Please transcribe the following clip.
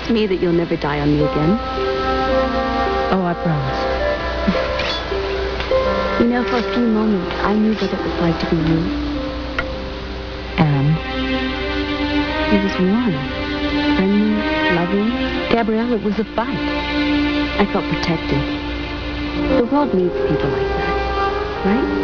Promise me that you'll never die on me again. Oh, I promise. You know, for a few moments, I knew what it was like to be you. And? It was warm, friendly, loving. Gabrielle, it was a fight. I felt protected. The world needs people like that, right?